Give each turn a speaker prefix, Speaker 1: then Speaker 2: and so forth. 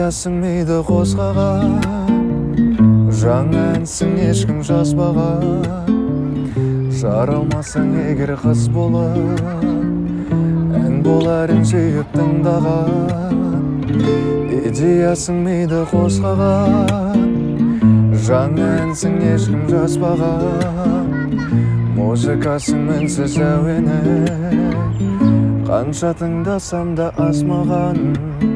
Speaker 1: идеясың миды қозғаған, жаңа әнсің ешкім жазбаған. Жаралмасаң егер қыз болып, ән боларын сүйіп тыңдаған. Идеясың миды қозғаған, жаңа әнсің ешкім жазбаған. Музыкасың мінсіз әуені, қанша тыңдасам да аз маған.